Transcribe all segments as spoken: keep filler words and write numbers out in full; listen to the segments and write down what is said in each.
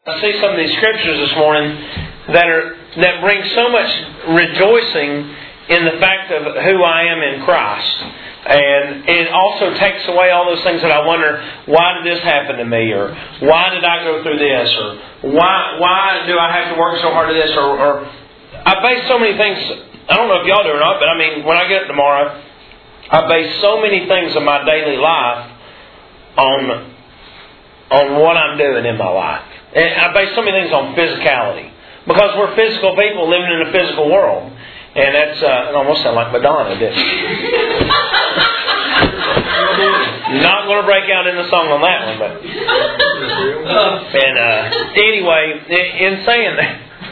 I see some of these scriptures this morning that are that bring so much rejoicing in the fact of who I am in Christ. And it also takes away all those things that I wonder, why did this happen to me? Or why did I go through this? Or why why do I have to work so hard at this? Or, or I base so many things, I don't know if y'all do or not, but I mean, when I get up tomorrow, I base so many things of my daily life on, on what I'm doing in my life. And I base so many things on physicality. Because we're physical people living in a physical world. And that's, uh, it almost sounded like Madonna, didn't it? Not going to break out in the song on that one, but... And uh, anyway, in saying that,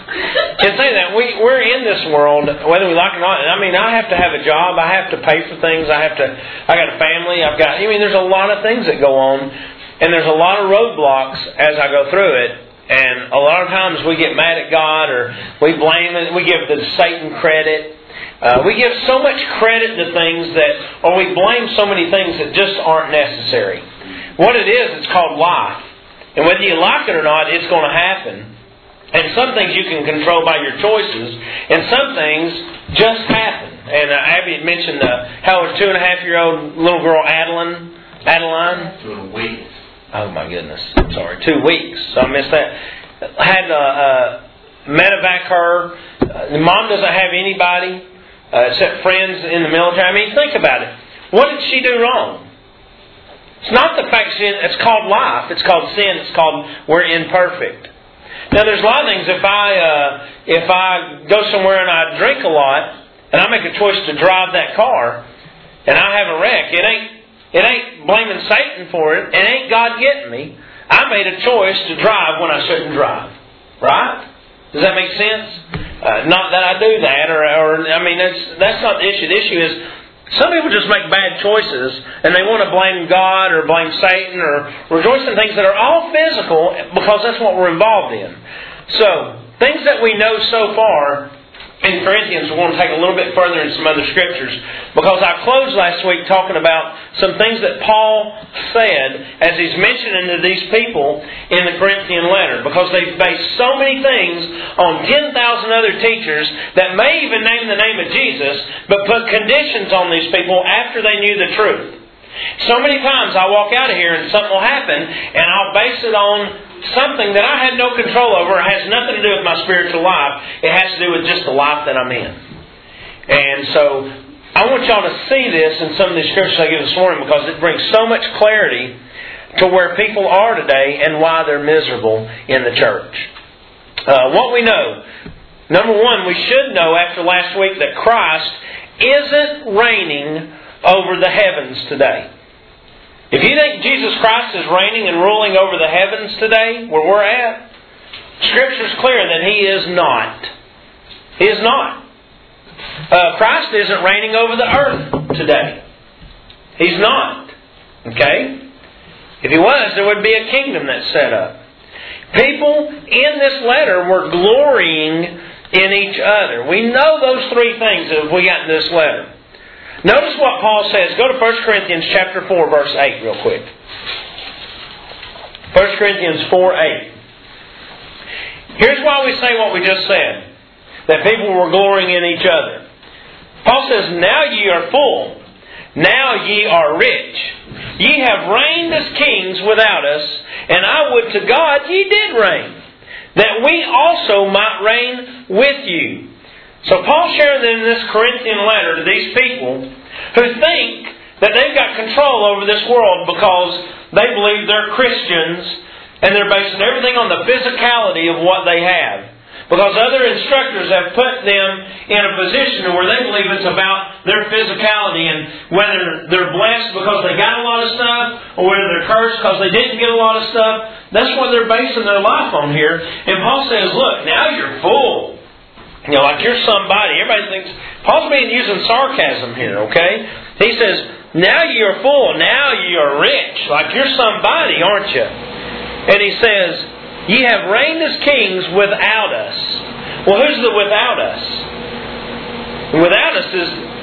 in saying that, we, we're in this world, whether we like it or not. And I mean, I have to have a job. I have to pay for things. I have to, I got a family. I've got, I mean, there's a lot of things that go on. And there's a lot of roadblocks as I go through it. And a lot of times we get mad at God, or we blame it. We give the Satan credit. Uh, we give so much credit to things that, or we blame so many things that just aren't necessary. What it is, it's called life. And whether you like it or not, it's going to happen. And some things you can control by your choices, and some things just happen. And uh, Abby had mentioned uh, how her two and a half year old little girl Adeline, Adeline, two weeks. Oh my goodness! I'm sorry. Two weeks. So I missed that. I had uh, uh, medevac her. Uh, the mom doesn't have anybody uh, except friends in the military. I mean, think about it. What did she do wrong? It's not the fact sin. It's called life. It's called sin. It's called we're imperfect. Now, there's a lot of things. If I uh, if I go somewhere and I drink a lot and I make a choice to drive that car and I have a wreck, it ain't. It ain't blaming Satan for it. It ain't God getting me. I made a choice to drive when I shouldn't drive. Right? Does that make sense? Uh, not that I do that. Or, or I mean, that's, that's not the issue. The issue is some people just make bad choices and they want to blame God or blame Satan or rejoice in things that are all physical because that's what we're involved in. So, things that we know so far in Corinthians, we're going to take a little bit further in some other scriptures, because I closed last week talking about some things that Paul said as he's mentioning to these people in the Corinthian letter, because they've based so many things on ten thousand other teachers that may even name the name of Jesus, but put conditions on these people after they knew the truth. So many times I walk out of here and something will happen and I'll base it on something that I had no control over. It has nothing to do with my spiritual life. It has to do with just the life that I'm in. And so I want y'all to see this in some of the scriptures I give this morning, because it brings so much clarity to where people are today and why they're miserable in the church. Uh, what we know. Number one, we should know after last week that Christ isn't reigning over the heavens today. If you think Jesus Christ is reigning and ruling over the heavens today, where we're at, Scripture's clear that He is not. He is not. Uh, Christ isn't reigning over the earth today. He's not. Okay? If He was, there would be a kingdom that's set up. People in this letter were glorying in each other. We know those three things that we got in this letter. Notice what Paul says. Go to First Corinthians chapter four, verse eight real quick. First Corinthians four, eight. Here's why we say what we just said. That people were glorying in each other. Paul says, now ye are full. Now ye are rich. Ye have reigned as kings without us, and I would to God ye did reign, that we also might reign with you. So Paul's sharing in this Corinthian letter to these people who think that they've got control over this world because they believe they're Christians and they're basing everything on the physicality of what they have. Because other instructors have put them in a position where they believe it's about their physicality and whether they're blessed because they got a lot of stuff or whether they're cursed because they didn't get a lot of stuff. That's what they're basing their life on here. And Paul says, look, now you're full. You know, like you're somebody. Everybody thinks... Paul's being using sarcasm here, okay? He says, now you're full. Now you're rich. Like you're somebody, aren't you? And he says, ye have reigned as kings without us. Well, who's the without us? Without us is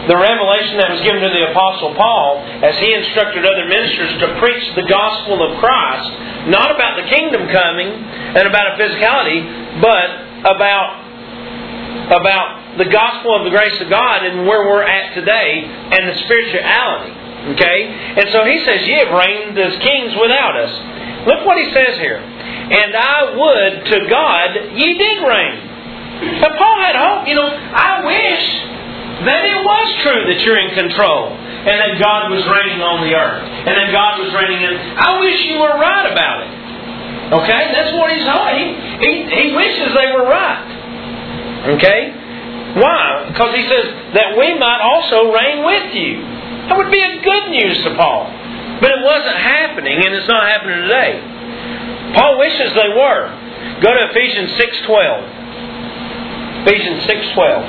the revelation that was given to the Apostle Paul as he instructed other ministers to preach the gospel of Christ, not about the kingdom coming and about a physicality, but about about the gospel of the grace of God and where we're at today and the spirituality. Okay? And so he says, ye have reigned as kings without us. Look what he says here. And I would to God ye did reign. But Paul had hope. You know, I wish that it was true that you're in control and that God was reigning on the earth and that God was reigning in. I wish you were right about it. Okay? That's what he's hoping. He, he, he wishes they were right. Okay? Why? Because he says that we might also reign with you. That would be a good news to Paul. But it wasn't happening, and it's not happening today. Paul wishes they were. Go to Ephesians six twelve. Ephesians six twelve.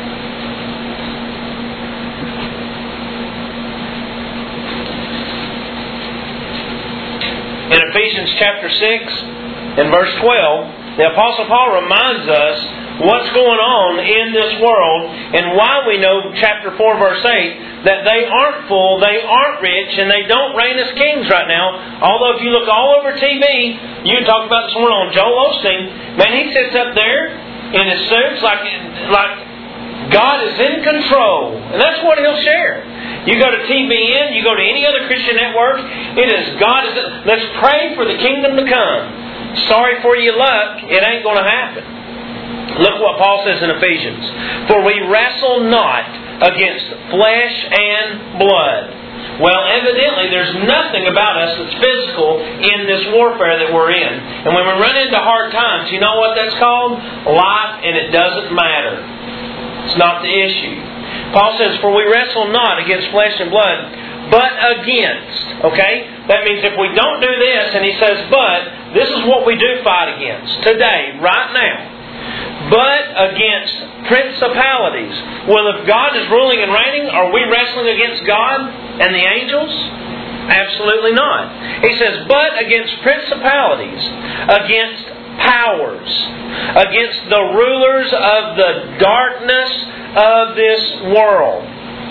In Ephesians chapter six, in verse twelve, the Apostle Paul reminds us what's going on in this world and why we know, chapter four, verse eight, that they aren't full, they aren't rich, and they don't reign as kings right now. Although if you look all over T V, you talk about this morning on Joel Osteen, man, he sits up there in his suits like, like God is in control. And that's what he'll share. You go to T V N, you go to any other Christian network, it is God is. Let's pray for the kingdom to come. Sorry for your luck, it ain't going to happen. Look what Paul says in Ephesians. For we wrestle not against flesh and blood. Well, evidently there's nothing about us that's physical in this warfare that we're in. And when we run into hard times, you know what that's called? Life, and it doesn't matter. It's not the issue. Paul says, for we wrestle not against flesh and blood, but against. Okay? That means if we don't do this, and he says, but, this is what we do fight against today, right now. But against principalities. Well, if God is ruling and reigning, are we wrestling against God and the angels? Absolutely not. He says, but against principalities, against powers, against the rulers of the darkness of this world.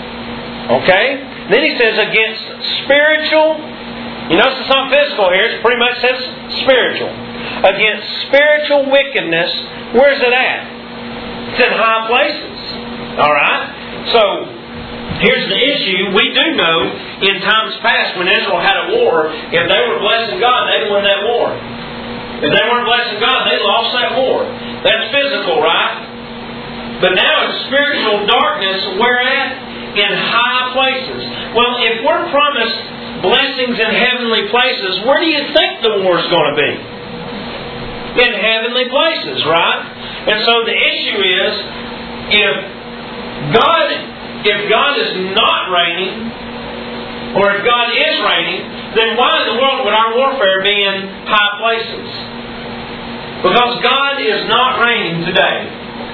Okay? Then he says against spiritual. You notice it's not physical here. It pretty much says spiritual. Against spiritual wickedness. Where's it at? It's in high places. Alright? So, here's the issue. We do know in times past when Israel had a war, if they were blessing God, they'd win that war. If they weren't blessing God, they lost that war. That's physical, right? But now it's spiritual darkness. Where at? In high places. Well, if we're promised blessings in heavenly places, where do you think the war's going to be? In heavenly places, right? And so the issue is, if God, if God is not reigning, or if God is reigning, then why in the world would our warfare be in high places? Because God is not reigning today.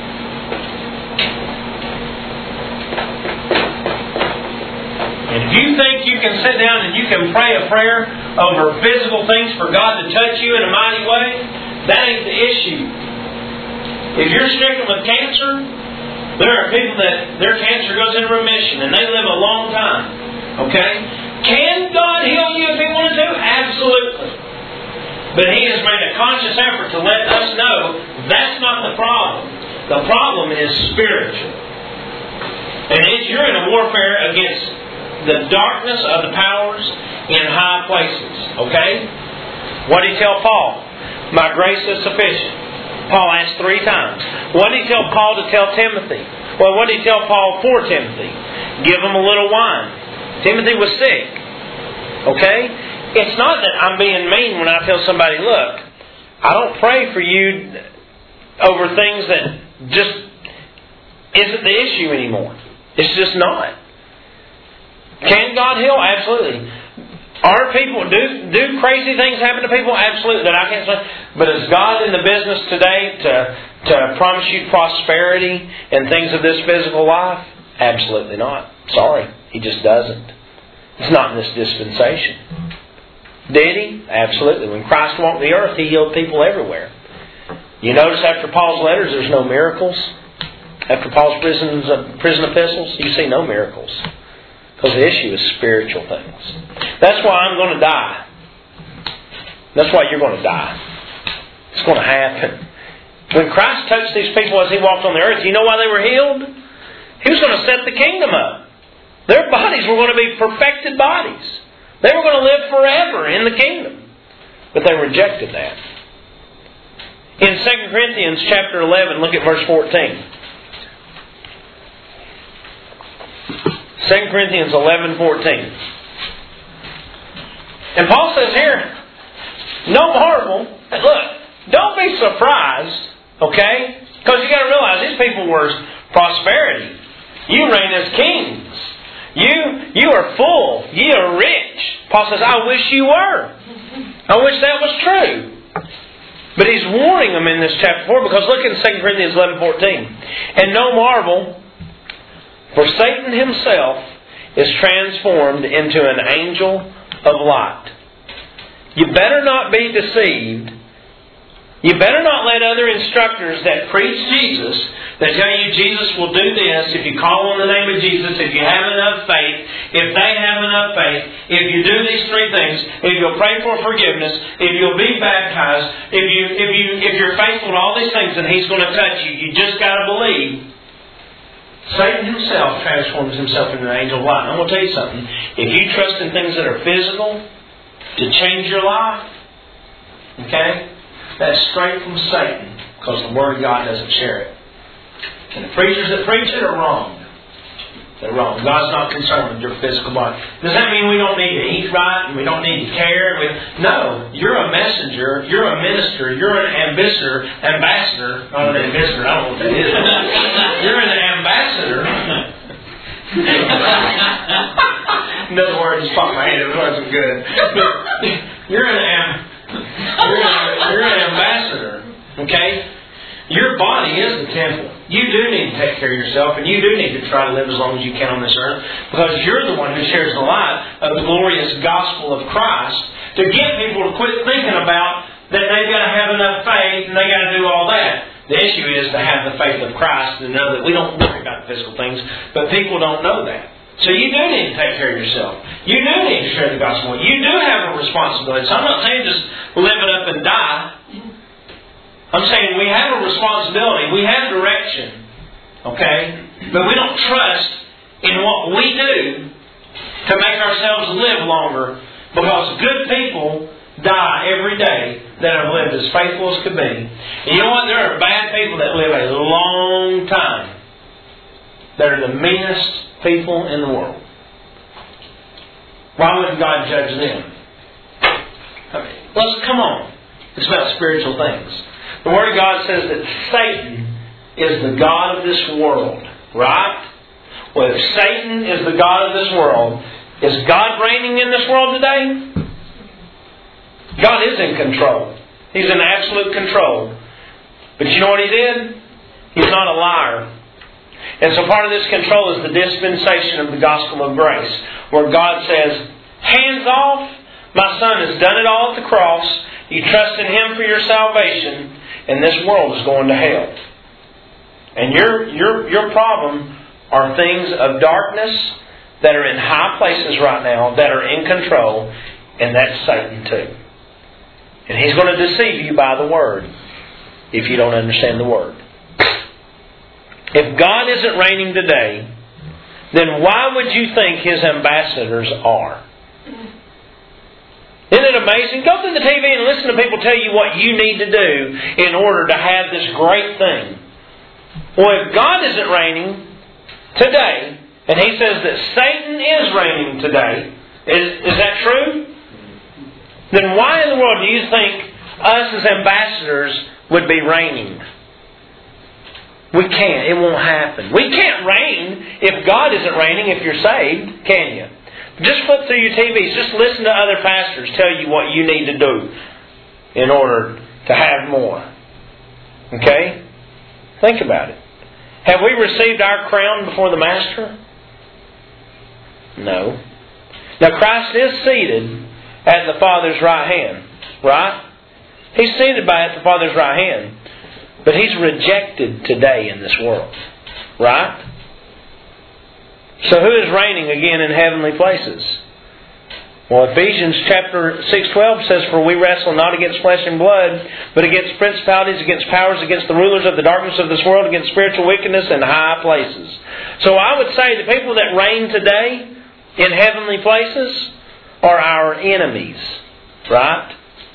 And if you think you can sit down and you can pray a prayer over physical things for God to touch you in a mighty way, that ain't the issue. If you're stricken with cancer, there are people that their cancer goes into remission and they live a long time. Okay? Can God heal you if He wanted to? Absolutely. But He has made a conscious effort to let us know that's not the problem. The problem is spiritual. And if you're in a warfare against the darkness of the powers in high places. Okay? What did He tell Paul? My grace is sufficient. Paul asked three times. What did He tell Paul to tell Timothy? Well, what did He tell Paul for Timothy? Give him a little wine. Timothy was sick. Okay? It's not that I'm being mean when I tell somebody, look, I don't pray for you over things that just isn't the issue anymore. It's just not. Can God heal? Absolutely. Are people, do, do crazy things happen to people? Absolutely. That I can't say. But is God in the business today to, to promise you prosperity and things of this physical life? Absolutely not. Sorry. He just doesn't. It's not in this dispensation. Did He? Absolutely. When Christ walked the earth, He healed people everywhere. You notice after Paul's letters, there's no miracles. after Paul's prisons, uh, prison epistles? You see no miracles. Because the issue is spiritual things. That's why I'm going to die. That's why you're going to die. It's going to happen. When Christ touched these people as He walked on the earth, you know why they were healed? He was going to set the kingdom up. Their bodies were going to be perfected bodies. They were going to live forever in the kingdom. But they rejected that. In Second Corinthians chapter eleven, look at verse fourteen. Second Corinthians eleven fourteen. And Paul says here, no marvel. Look, don't be surprised, okay? Because you got to realize these people were prosperity. You reign as kings. You you are full. You are rich. Paul says, I wish you were. I wish that was true. But he's warning them in this chapter four, because look in Second Corinthians eleven fourteen. And no marvel, for Satan himself is transformed into an angel of light. You better not be deceived. You better not let other instructors that preach Jesus, that tell you Jesus will do this if you call on the name of Jesus, if you have enough faith, if they have enough faith, if you do these three things, if you'll pray for forgiveness, if you'll be baptized, if you if you if you're faithful to all these things, then He's going to touch you. You just got to believe. Satan himself transforms himself into an angel of light. I'm going to tell you something. If you trust in things that are physical to change your life, okay, that's straight from Satan, because the Word of God doesn't share it. And the preachers that preach it are wrong. They're wrong. God's not concerned with your physical body. Does that mean we don't need to eat right and we don't need to care? We, no. You're a messenger. You're a minister. You're an ambassador. Ambassador. Not an ambassador. I don't know what that is. You're an ambassador. Another word just popped in my head. It wasn't good. But you're an ambassador. You're, a, you're an ambassador, okay? Your body is the temple. You do need to take care of yourself, and you do need to try to live as long as you can on this earth, because you're the one who shares the light of the glorious gospel of Christ, to get people to quit thinking about that they've got to have enough faith and they got to do all that. The issue is to have the faith of Christ and know that we don't worry about physical things, but people don't know that. So you do need to take care of yourself. You do need to share the gospel. You do have a responsibility. So I'm not saying just live it up and die. I'm saying we have a responsibility. We have direction. Okay? But we don't trust in what we do to make ourselves live longer, because good people die every day that have lived as faithful as could be. And you know what? There are bad people that live a long time that are the meanest people in the world. Why wouldn't God judge them? I mean, let's come on. It's about spiritual things. The Word of God says that Satan is the god of this world. Right? Well, if Satan is the god of this world, is God reigning in this world today? God is in control. He's in absolute control. But you know what He did? He's not a liar. And so part of this control is the dispensation of the gospel of grace, where God says, hands off, my Son has done it all at the cross. You trust in Him for your salvation, and this world is going to hell. And your your your problem are things of darkness that are in high places right now, that are in control, and that's Satan too. And he's going to deceive you by the Word if you don't understand the Word. If God isn't reigning today, then why would you think His ambassadors are? Isn't it amazing? Go through the T V and listen to people tell you what you need to do in order to have this great thing. Well, if God isn't reigning today, and He says that Satan is reigning today, is, is that true? Then why in the world do you think us as ambassadors would be reigning? We can't. It won't happen. We can't reign if God isn't reigning, if you're saved, can you? Just flip through your T Vs. Just listen to other pastors tell you what you need to do in order to have more. Okay? Think about it. Have we received our crown before the Master? No. Now Christ is seated at the Father's right hand. Right? He's seated by at the Father's right hand. But He's rejected today in this world. Right? So who is reigning again in heavenly places? Well, Ephesians chapter six twelve says, "For we wrestle not against flesh and blood, but against principalities, against powers, against the rulers of the darkness of this world, against spiritual wickedness in high places." So I would say the people that reign today in heavenly places are our enemies. Right?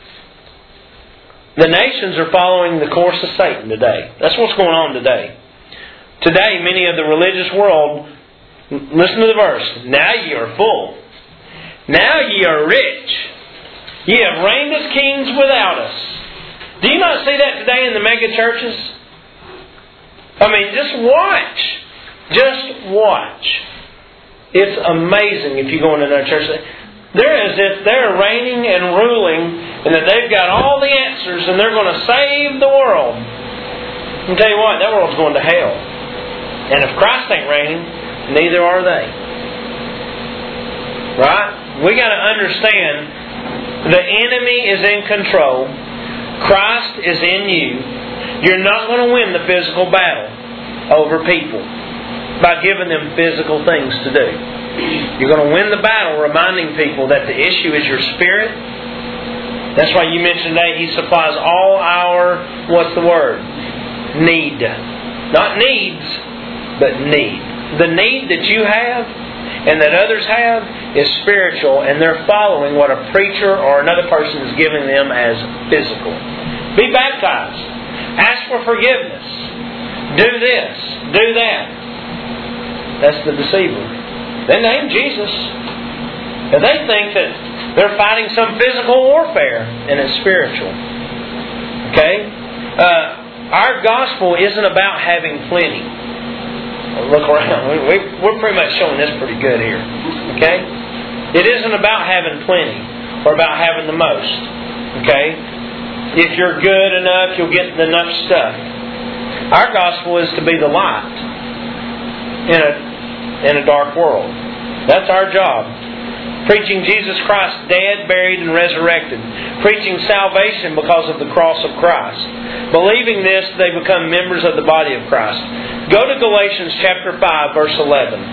The nations are following the course of Satan today. That's what's going on today. Today, many of the religious world, listen to the verse, "Now ye are full. Now ye are rich. Ye have reigned as kings without us." Do you not see that today in the mega churches? I mean, just watch. Just watch. It's amazing if you go into another church. They're as if they're reigning and ruling and that they've got all the answers and they're going to save the world. I'll tell you what, that world's going to hell. And if Christ ain't reigning, neither are they. Right? We got to understand the enemy is in control. Christ is in you. You're not going to win the physical battle over people by giving them physical things to do. You're going to win the battle reminding people that the issue is your spirit. That's why you mentioned today He supplies all our, what's the word? Need. Not needs, but need. The need that you have and that others have is spiritual, and they're following what a preacher or another person is giving them as physical. Be baptized. Ask for forgiveness. Do this. Do that. That's the deceiver. They name Jesus. And they think that they're fighting some physical warfare, and it's spiritual. Okay? Uh, our gospel isn't about having plenty. Look around. We, we, we're pretty much showing this pretty good here. Okay? It isn't about having plenty or about having the most. Okay? If you're good enough, you'll get enough stuff. Our gospel is to be the light in a, in a dark world. That's our job. Preaching Jesus Christ dead, buried, and resurrected. Preaching salvation because of the cross of Christ. Believing this, they become members of the body of Christ. Go to Galatians chapter five, verse eleven.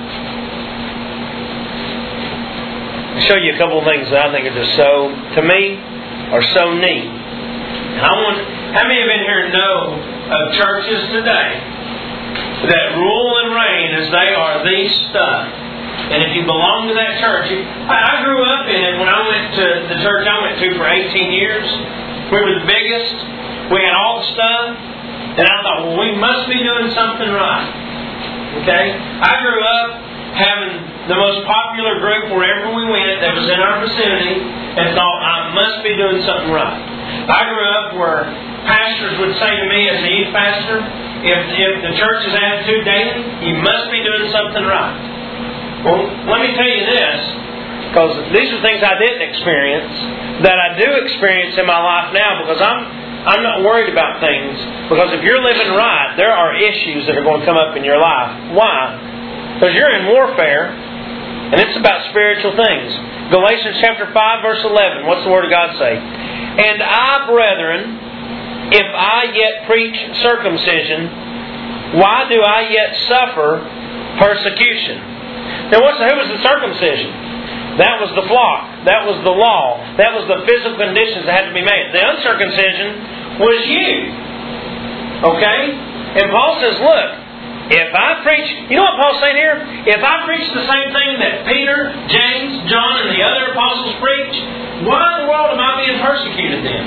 I'll show you a couple of things that I think are just so, to me, are so neat. And I want, how many of you in here know of churches today that rule and reign as they are the stuff? And if you belong to that church, you, I, I grew up in it when I went to the church I went to for eighteen years. We were the biggest. We had all the stuff. And I thought, well, we must be doing something right. Okay? I grew up having the most popular group wherever we went that was in our vicinity and thought, I must be doing something right. I grew up where pastors would say to me as a youth pastor, if, if the church is attitude daily, you must be doing something right. Well, let me tell you this, because these are things I didn't experience that I do experience in my life now, because I'm I'm not worried about things, because if you're living right, there are issues that are going to come up in your life. Why? Because you're in warfare, and it's about spiritual things. Galatians chapter five, verse eleven. What's the Word of God say? And I, brethren, if I yet preach circumcision, why do I yet suffer persecution? Now, what's the, who was the circumcision? That was the flock. That was the law. That was the physical conditions that had to be made. The uncircumcision was you. Okay? And Paul says, look, if I preach... You know what Paul's saying here? If I preach the same thing that Peter, James, John, and the other apostles preach, why in the world am I being persecuted then?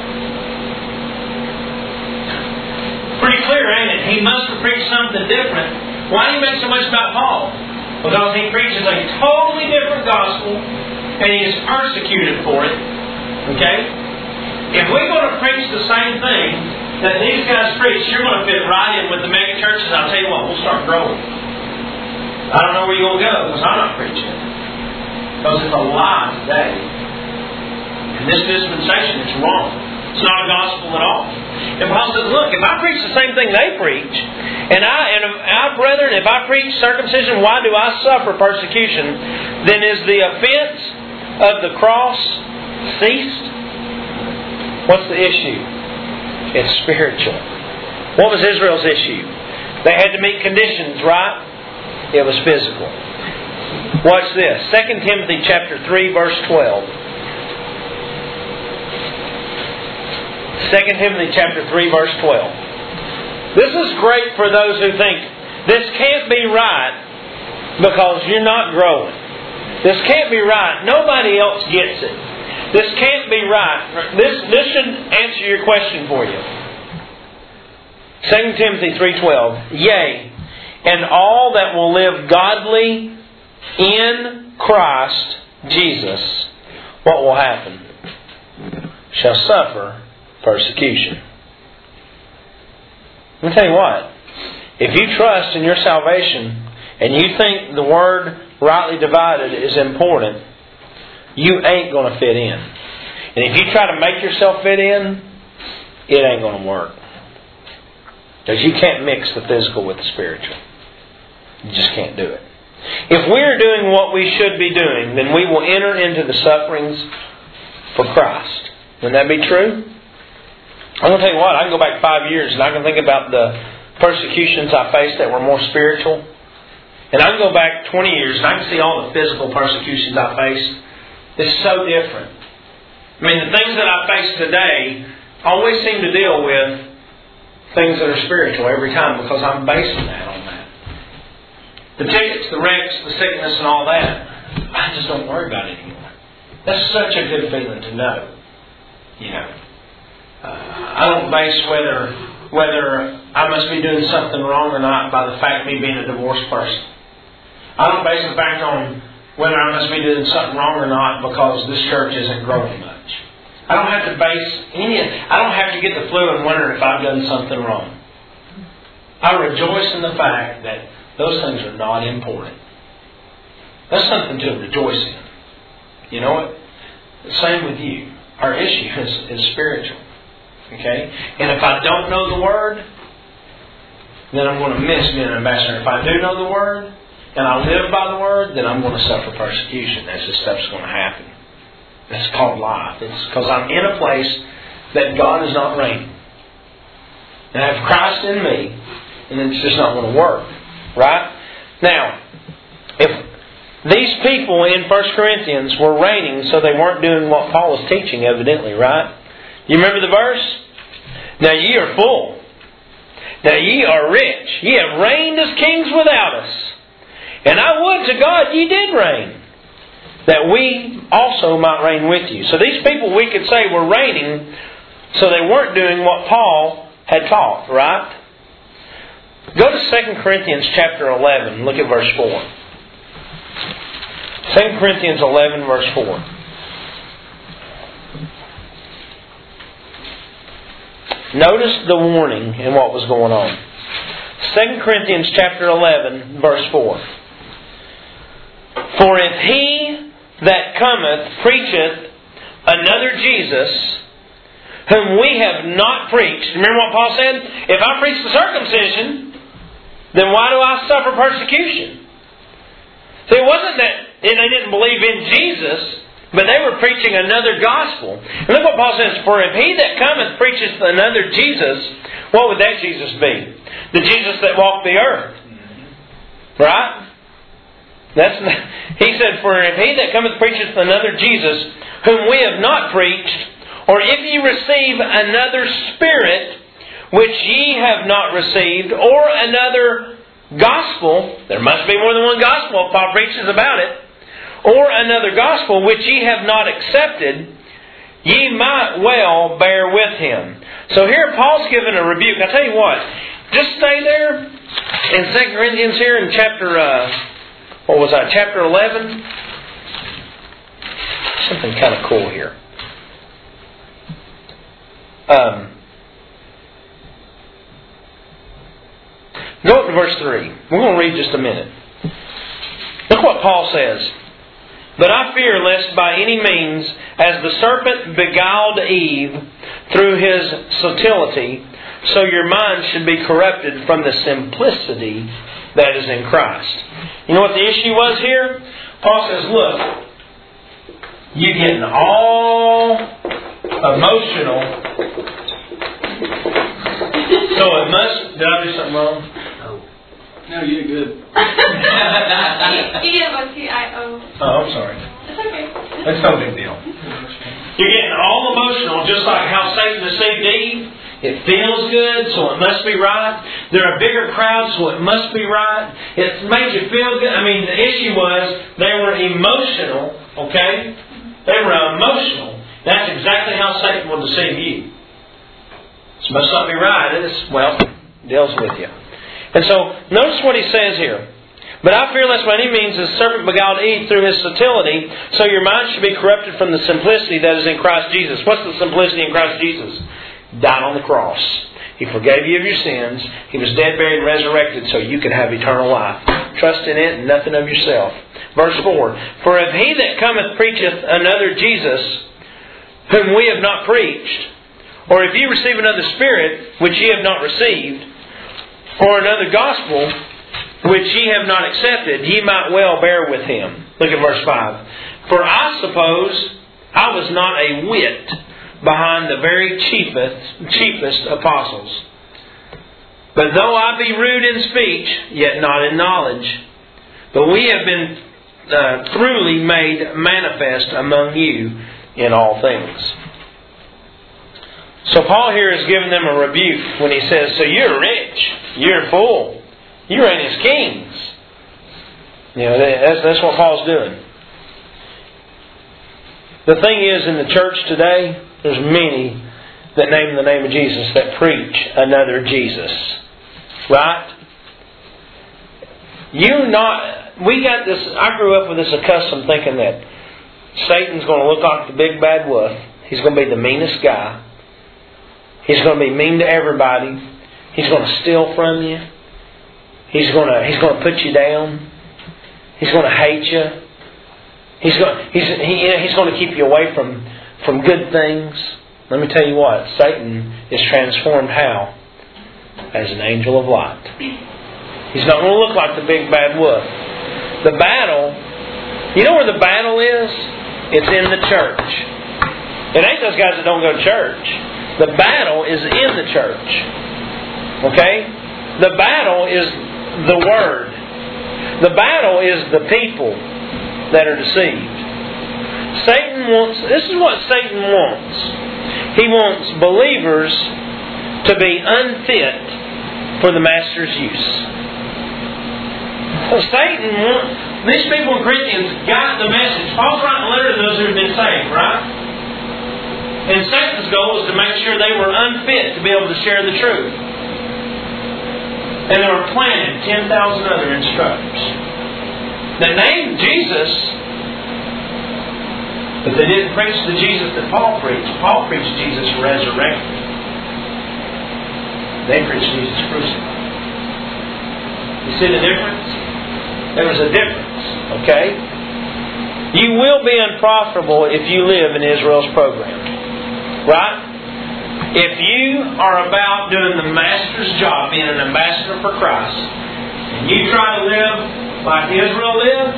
Pretty clear, ain't it? He must have preached something different. Why do you make so much about Paul? Because he preaches a totally different gospel and he is persecuted for it. Okay? If we're going to preach the same thing that these guys preach, you're going to fit right in with the mega churches. I'll tell you what, we'll start growing. I don't know where you're going to go because I'm not preaching it. Because it's a lie today. In this dispensation, it's wrong. It's not a gospel at all. And Paul says, look, if I preach the same thing they preach, and I, and I, brethren, if I preach circumcision, why do I suffer persecution? Then is the offense of the cross ceased? What's the issue? It's spiritual. What was Israel's issue? They had to meet conditions, right? It was physical. Watch this. Second Timothy chapter three, verse twelve. Second Timothy chapter three, verse twelve. This is great for those who think, this can't be right because you're not growing. This can't be right. Nobody else gets it. This can't be right. This, this should answer your question for you. Second Timothy three twelve. Yea, and all that will live godly in Christ Jesus, what will happen? Shall suffer persecution. Let me tell you what. If you trust in your salvation and you think the Word rightly divided is important, you ain't going to fit in. And if you try to make yourself fit in, it ain't going to work. Because you can't mix the physical with the spiritual. You just can't do it. If we're doing what we should be doing, then we will enter into the sufferings for Christ. Wouldn't that be true? I'm going to tell you what, I can go back five years and I can think about the persecutions I faced that were more spiritual. And I can go back twenty years and I can see all the physical persecutions I faced. It's so different. I mean, the things that I face today always seem to deal with things that are spiritual every time because I'm basing that on that. The tickets, the wrecks, the sickness and all that, I just don't worry about it anymore. That's such a good feeling to know. You know. Uh, I don't base whether whether I must be doing something wrong or not by the fact of me being a divorced person. I don't base the fact on whether I must be doing something wrong or not because this church isn't growing much. I don't have to base any... I don't have to get the flu and wonder if I've done something wrong. I rejoice in the fact that those things are not important. That's something to rejoice in. You know what? The same with you. Our issue is, is spiritual. Okay? And if I don't know the Word, then I'm going to miss being an ambassador. If I do know the Word, and I live by the Word, then I'm going to suffer persecution. That's just stuff's going to happen. It's called life. It's because I'm in a place that God is not reigning. And I have Christ in me, and it's just not going to work. Right? Now, if these people in First Corinthians were reigning, so they weren't doing what Paul was teaching, evidently, right? You remember the verse? Now ye are full. Now ye are rich. Ye have reigned as kings without us. And I would to God ye did reign, that we also might reign with you. So these people, we could say, were reigning, so they weren't doing what Paul had taught, right? Go to Second Corinthians chapter eleven. Look at verse four. Second Corinthians eleven, verse four. Notice the warning in what was going on. Second Corinthians chapter eleven, verse four. For if he that cometh preacheth another Jesus, whom we have not preached. Remember what Paul said? If I preach the circumcision, then why do I suffer persecution? See, it wasn't that they didn't believe in Jesus, but they were preaching another gospel. And look what Paul says, for if he that cometh preacheth another Jesus, what would that Jesus be? The Jesus that walked the earth. Right? That's not, he said, for if he that cometh preacheth another Jesus, whom we have not preached, or if ye receive another spirit, which ye have not received, or another gospel, there must be more than one gospel if Paul preaches about it, or another gospel which ye have not accepted, ye might well bear with him. So here Paul's giving a rebuke. I tell you what, just stay there in Second Corinthians here in chapter, uh, what was that, chapter eleven? Something kind of cool here. Um, go up to verse three. We're going to read just a minute. Look what Paul says. But I fear lest by any means, as the serpent beguiled Eve through his subtlety, so your mind should be corrupted from the simplicity that is in Christ. You know what the issue was here? Paul says, look, you're getting all emotional. So it must... Did I do something wrong? No, you're good. E M O T I O. Oh, I'm sorry. It's okay. That's no big deal. You're getting all emotional, just like how Satan deceived Eve. It feels good, so it must be right. They're a bigger crowd, so it must be right. It made you feel good. I mean, the issue was they were emotional, okay? They were emotional. That's exactly how Satan will deceive you. This must not be right. It is, well, deals with you. And so, notice what he says here. But I fear lest by any means the serpent beguiled Eve through his subtlety, so your mind should be corrupted from the simplicity that is in Christ Jesus. What's the simplicity in Christ Jesus? Died on the cross. He forgave you of your sins. He was dead, buried, and resurrected so you could have eternal life. Trust in it and nothing of yourself. Verse four. For if he that cometh preacheth another Jesus, whom we have not preached, or if ye receive another Spirit, which ye have not received, or another gospel, which ye have not accepted, ye might well bear with him. Look at verse five. For I suppose I was not a whit behind the very chiefest, chiefest apostles. But though I be rude in speech, yet not in knowledge. But we have been uh, truly made manifest among you in all things. So Paul here is giving them a rebuke when he says, so you're rich, you're full, you reign as kings. You know, that's, that's what Paul's doing. The thing is, in the church today, there's many that name the name of Jesus that preach another Jesus. Right? You not... We got this... I grew up with this custom thinking that Satan's going to look like the big bad wolf. He's going to be the meanest guy. He's going to be mean to everybody. He's going to steal from you. He's going to, he's going to put you down. He's going to hate you. He's going, he's, he, he's going to keep you away from... from good things. Let me tell you what, Satan is transformed how? As an angel of light. He's not going to look like the big bad wolf. The battle, you know where the battle is? It's in the church. It ain't those guys that don't go to church. The battle is in the church. Okay? The battle is the Word. The battle is the people that are deceived. Satan wants, this is what Satan wants. He wants believers to be unfit for the Master's use. So Satan wants, these people in Corinthians got the message. Paul's writing a letter to those who have been saved, right? And Satan's goal was to make sure they were unfit to be able to share the truth. And they were planted ten thousand other instructors. The name Jesus, but they didn't preach the Jesus that Paul preached. Paul preached Jesus resurrected. They preached Jesus crucified. You see the difference? There was a difference, okay? You will be unprofitable if you live in Israel's program. Right? If you are about doing the Master's job, being an ambassador for Christ, and you try to live like Israel lived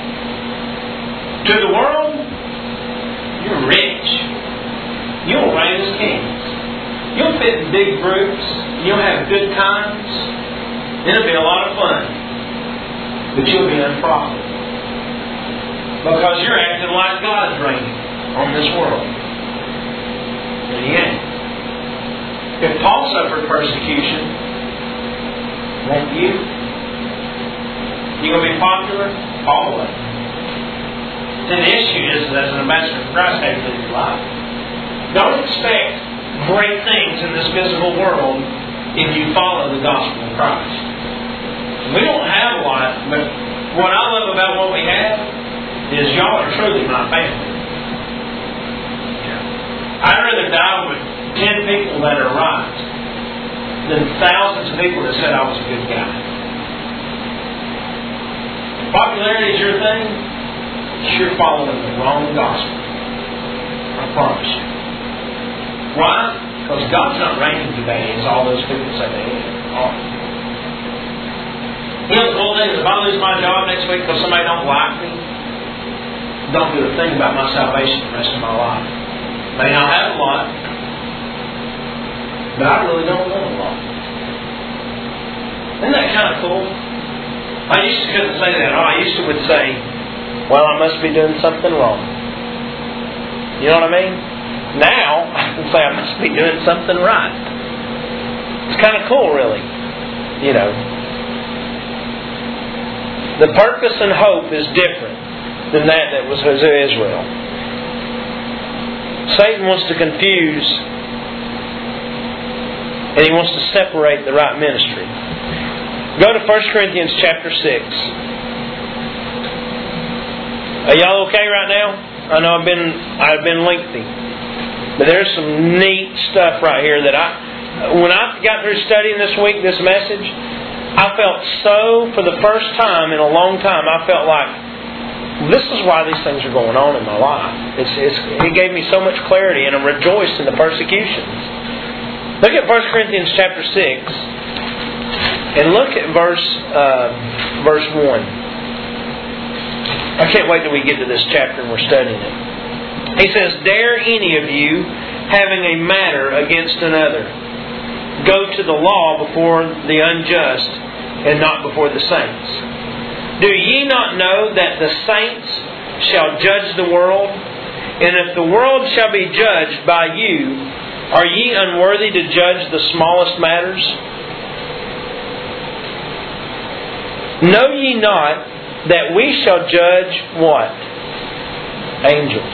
to the world, you're rich. You'll reign as kings. You'll fit in big groups. You'll have good times. It'll be a lot of fun. But you'll be unprofitable. Because you're acting like God's reigning on this world. And He ain't. If Paul suffered persecution, won't you? You going to be popular? Paul was. Then the issue is that as an ambassador for Christ, how you live your life. Don't expect great things in this physical world if you follow the gospel of Christ. We don't have a lot, but what I love about what we have is y'all are truly my family. I'd rather die with ten people that are right than thousands of people that said I was a good guy. Popularity is your thing. You're following the wrong gospel. I promise you. Why? Because God's not reigning today as all those people say they are. You know the whole thing is, if I lose my job next week because somebody don't like me, don't do a thing about my salvation the rest of my life. May not have a lot, but I really don't want a lot. Isn't that kind of cool? I used to couldn't say that. Oh, I used to would say, well, I must be doing something wrong. You know what I mean? Now, I can say I must be doing something right. It's kind of cool, really. You know. The purpose and hope is different than that that was to Israel. Satan wants to confuse, and he wants to separate the right ministry. Go to First Corinthians chapter six. Are y'all okay right now? I know I've been I've been lengthy, but there's some neat stuff right here that I, when I got through studying this week, this message, I felt so, for the first time in a long time, I felt like this is why these things are going on in my life. It's, it's, it gave me so much clarity, and I rejoiced in the persecutions. Look at First Corinthians chapter six, and look at verse uh, verse one. I can't wait till we get to this chapter and we're studying it. He says, "Dare any of you, having a matter against another, go to the law before the unjust and not before the saints? Do ye not know that the saints shall judge the world? And if the world shall be judged by you, are ye unworthy to judge the smallest matters? Know ye not that we shall judge what? Angels.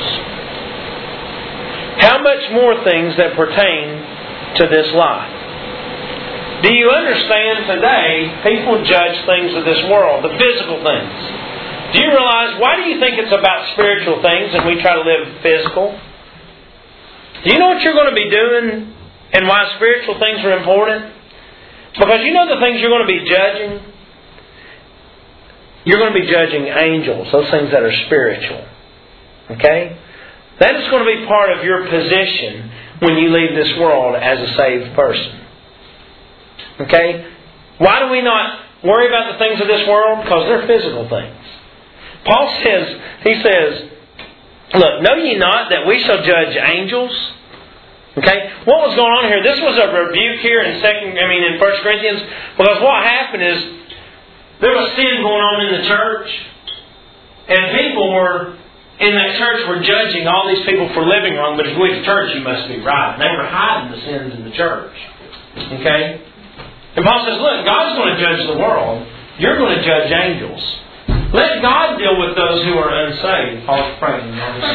How much more things that pertain to this life? Do you understand today people judge things of this world, the physical things? Do you realize, why do you think it's about spiritual things and we try to live physical? Do you know what you're going to be doing and why spiritual things are important? Because you know the things you're going to be judging? You're going to be judging angels, those things that are spiritual. Okay? That is going to be part of your position when you leave this world as a saved person. Okay? Why do we not worry about the things of this world? Because they're physical things. Paul says, he says, look, know ye not that we shall judge angels? Okay? What was going on here? This was a rebuke here in second I mean in First Corinthians, because what happened is there was sin going on in the church, and people were in that church were judging all these people for living wrong, but if you went to church, you must be right. And they were hiding the sins in the church. Okay? And Paul says, look, God's going to judge the world. You're going to judge angels. Let God deal with those who are unsaved. Paul's praying.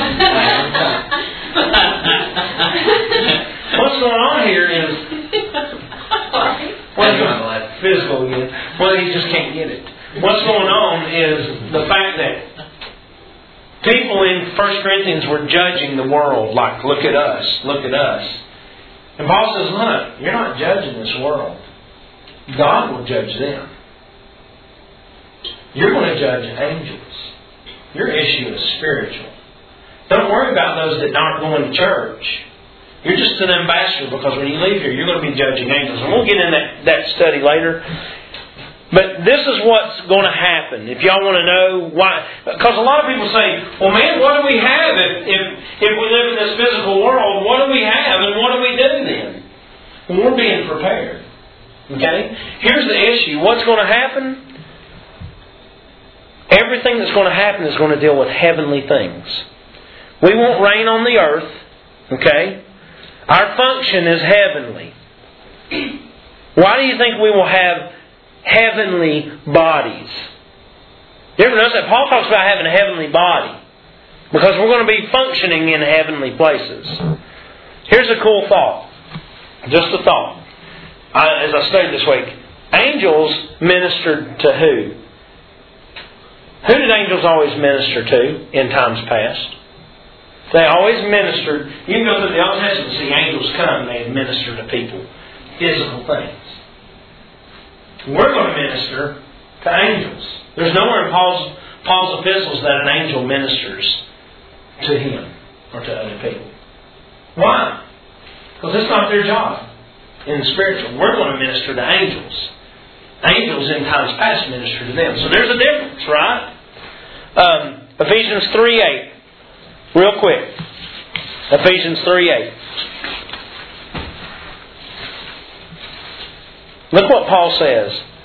What's going on here is... What's going on? Physical again. Well, he just can't get it. What's going on is the fact that people in First Corinthians were judging the world like, look at us, look at us. And Paul says, look, you're not judging this world. God will judge them. You're going to judge angels. Your issue is spiritual. Don't worry about those that aren't going to church. You're just an ambassador, because when you leave here, you're going to be judging angels. And we'll get in that, that study later. But this is what's going to happen. If y'all want to know why. Because a lot of people say, well, man, what do we have if, if, if we live in this physical world? What do we have and what do we do then? Well, we're being prepared. Okay? Here's the issue. What's going to happen? Everything that's going to happen is going to deal with heavenly things. We won't reign on the earth. Okay? Our function is heavenly. Why do you think we will have heavenly bodies? You ever notice that? Paul talks about having a heavenly body. Because we're going to be functioning in heavenly places. Here's a cool thought. Just a thought. I, as I studied this week. Angels ministered to who? Who did angels always minister to in times past? They always ministered. You can go through the Old Testament and see angels come and they minister to people. Physical things. We're going to minister to angels. There's nowhere in Paul's, Paul's epistles that an angel ministers to him or to other people. Why? Because it's not their job in the spiritual. We're going to minister to angels. Angels in times past minister to them. So there's a difference, right? Um, Ephesians three eight. Real quick. Ephesians three eight. Look what Paul says.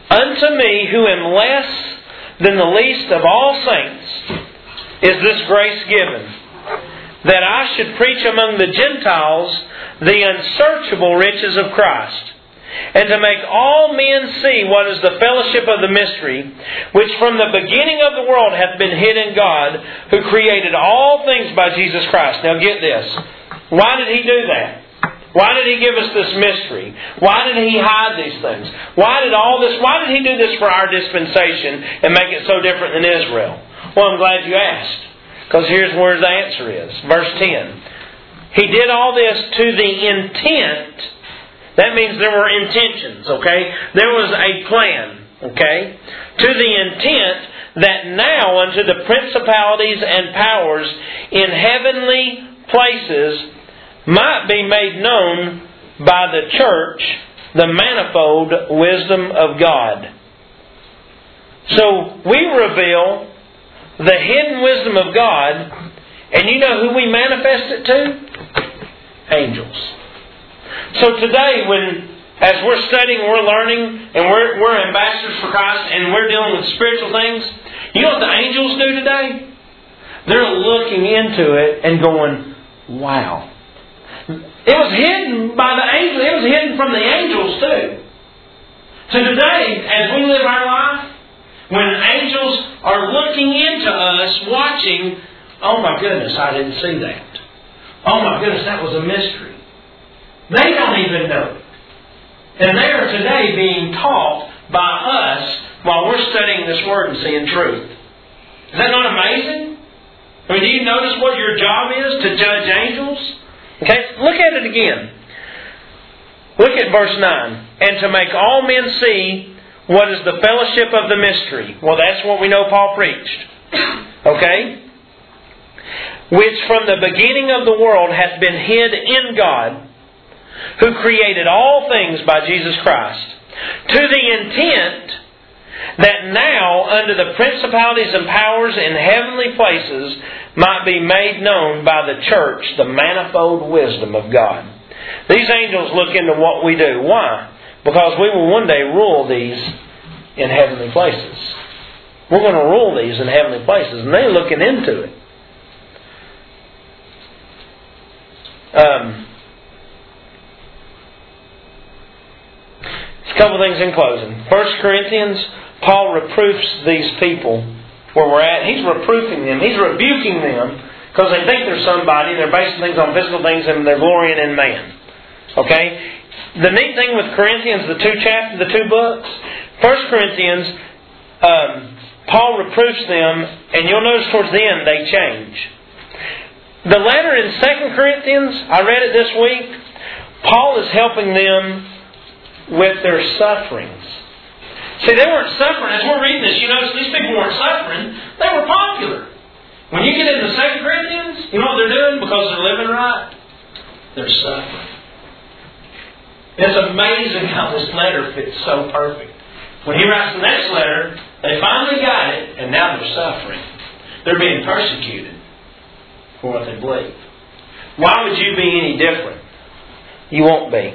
Unto me, who am less than the least of all saints, is this grace given, that I should preach among the Gentiles the unsearchable riches of Christ, and to make all men see what is the fellowship of the mystery, which from the beginning of the world hath been hid in God, who created all things by Jesus Christ. Now get this. Why did He do that? Why did He give us this mystery? Why did He hide these things? Why did all this? Why did He do this for our dispensation and make it so different than Israel? Well, I'm glad you asked. Because here's where the answer is. Verse ten. He did all this to the intent. That means there were intentions, okay? There was a plan, okay? To the intent that now unto the principalities and powers in heavenly places might be made known by the church the manifold wisdom of God. So we reveal the hidden wisdom of God, and you know who we manifest it to? Angels. So today, when as we're studying, we're learning, and we're, we're ambassadors for Christ, and we're dealing with spiritual things, you know what the angels do today? They're looking into it and going, wow. It was hidden by the angels. It was hidden from the angels too. So today, as we live our life, when angels are looking into us, watching, oh my goodness, I didn't see that. Oh my goodness, that was a mystery. They don't even know it. And they are today being taught by us while we're studying this Word and seeing truth. Is that not amazing? I mean, do you notice what your job is? To judge angels? Okay, look at it again. Look at verse nine. And to make all men see what is the fellowship of the mystery. Well, that's what we know Paul preached. Okay? Which from the beginning of the world hath been hid in God, who created all things by Jesus Christ, to the intent that now unto the principalities and powers in heavenly places might be made known by the church the manifold wisdom of God. These angels look into what we do. Why? Because we will one day rule these in heavenly places. We're going to rule these in heavenly places, and they're looking into it. Um, a couple things in closing. First Corinthians, Paul reproofs these people where we're at. He's reproofing them. He's rebuking them because they think they're somebody. They're basing things on physical things and they're glorying in man. Okay? The neat thing with Corinthians, the two chapters, the two books, First Corinthians, um, Paul reproofs them, and you'll notice towards the end they change. The letter in Second Corinthians, I read it this week, Paul is helping them with their sufferings. See, they weren't suffering. As we're reading this, you notice these people weren't suffering. They were popular. When you get into Second Corinthians, you know what they're doing? Because they're living right. They're suffering. It's amazing how this letter fits so perfect. When he writes the next letter, they finally got it, and now they're suffering. They're being persecuted for what they believe. Why would you be any different? You won't be.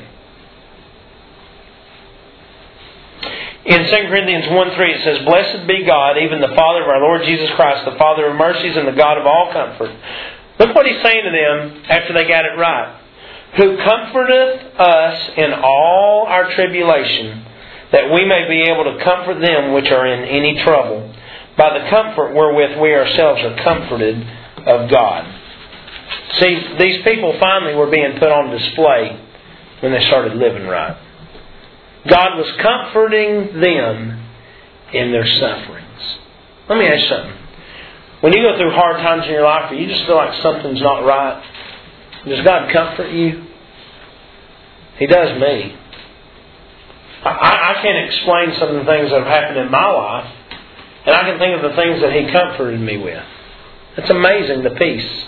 In Second Corinthians one three it says, Blessed be God, even the Father of our Lord Jesus Christ, the Father of mercies and the God of all comfort. Look what he's saying to them after they got it right. Who comforteth us in all our tribulation, that we may be able to comfort them which are in any trouble, by the comfort wherewith we ourselves are comforted of God. See, these people finally were being put on display when they started living right. God was comforting them in their sufferings. Let me ask you something. When you go through hard times in your life, or you just feel like something's not right, does God comfort you? He does me. I, I can't explain some of the things that have happened in my life, and I can think of the things that He comforted me with. It's amazing, the peace.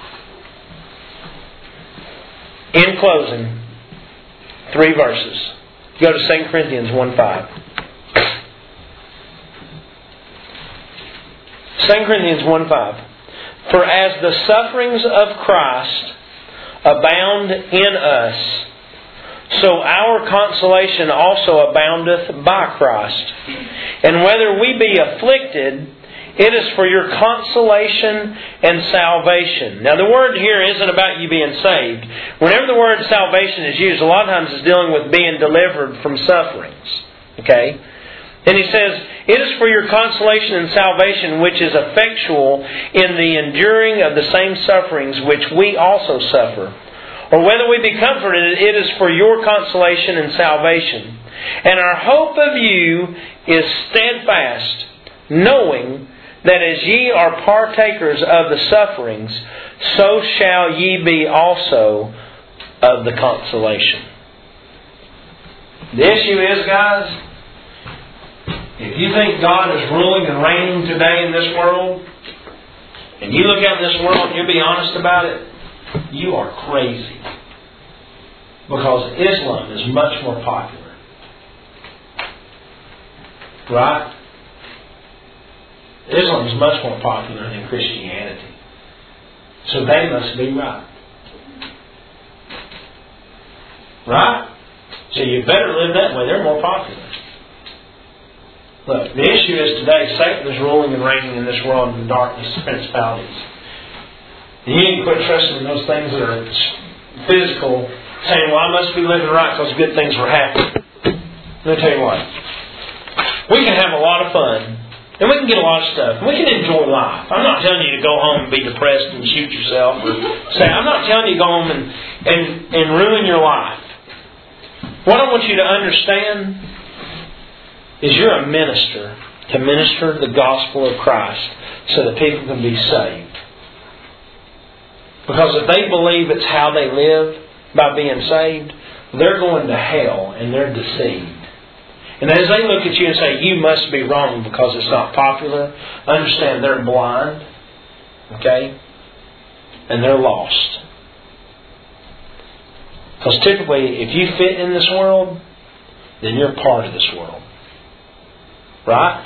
In closing, three verses. Go to Second Corinthians one five. Second Corinthians one five. For as the sufferings of Christ abound in us, so our consolation also aboundeth by Christ. And whether we be afflicted, it is for your consolation and salvation. Now the word here isn't about you being saved. Whenever the word salvation is used, a lot of times it's dealing with being delivered from sufferings. Okay? And he says, it is for your consolation and salvation which is effectual in the enduring of the same sufferings which we also suffer. Or whether we be comforted, it is for your consolation and salvation. And our hope of you is steadfast, knowing that as ye are partakers of the sufferings, so shall ye be also of the consolation. The issue is, guys, if you think God is ruling and reigning today in this world, and you look out in this world and you be honest about it, you are crazy. Because Islam is much more popular. Right? Islam is much more popular than Christianity. So they must be right. Right? So you better live that way. They're more popular. Look, the issue is today, Satan is ruling and reigning in this world in darkness and principalities. And you need to quit trusting in those things that are physical, saying, well, I must be living right because good things were happening. Let me tell you what. We can have a lot of fun. And we can get a lot of stuff. And we can enjoy life. I'm not telling you to go home and be depressed and shoot yourself. Or say, I'm not telling you to go home and, and, and ruin your life. What I want you to understand is you're a minister to minister the gospel of Christ so that people can be saved. Because if they believe it's how they live by being saved, they're going to hell and they're deceived. And as they look at you and say, you must be wrong because it's not popular, understand they're blind. Okay? And they're lost. Because typically, if you fit in this world, then you're part of this world. Right?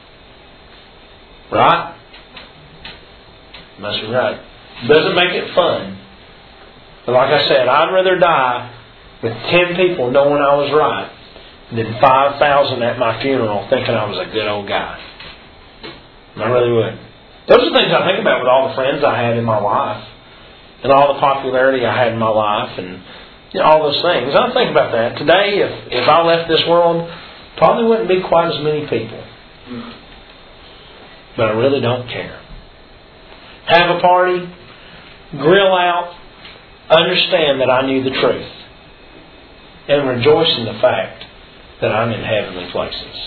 Right? Must be right. Doesn't make it fun. But like I said, I'd rather die with ten people knowing I was right than five thousand at my funeral thinking I was a good old guy. I really would. Those are things I think about with all the friends I had in my life. And all the popularity I had in my life. And you know, all those things. I think about that. Today, if, if I left this world, probably wouldn't be quite as many people. But I really don't care. Have a party. Grill out. Understand that I knew the truth. And rejoice in the fact that I'm in heavenly places.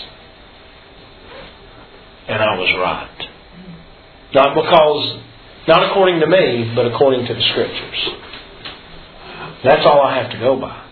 And I was right. Not because, not according to me, but according to the Scriptures. That's all I have to go by.